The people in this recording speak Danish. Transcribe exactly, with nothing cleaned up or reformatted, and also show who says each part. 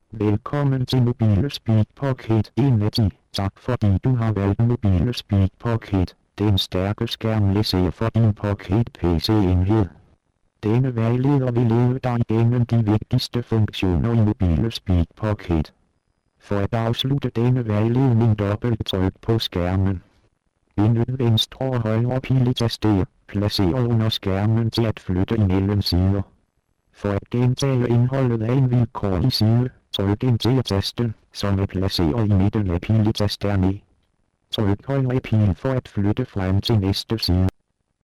Speaker 1: Velkommen til Mobile Speak Pocket en af ti. Tak fordi du har valgt Mobile Speak Pocket. Den stærke skærmlæser for din Pocket P C-enhed. Denne vejleder vil lede dig igennem de vigtigste funktioner i Mobile Speak Pocket. For at afslutte denne vejledning dobbelttryk på skærmen. Benyt venstre og højre piletaster, placeret under skærmen til at flytte imellem sider. For at gentage indholdet af en vilkårlig side, tryk enter-tasten, som er placeret i midten af piletasterne. Tryk højre pil for at flytte frem til næste side.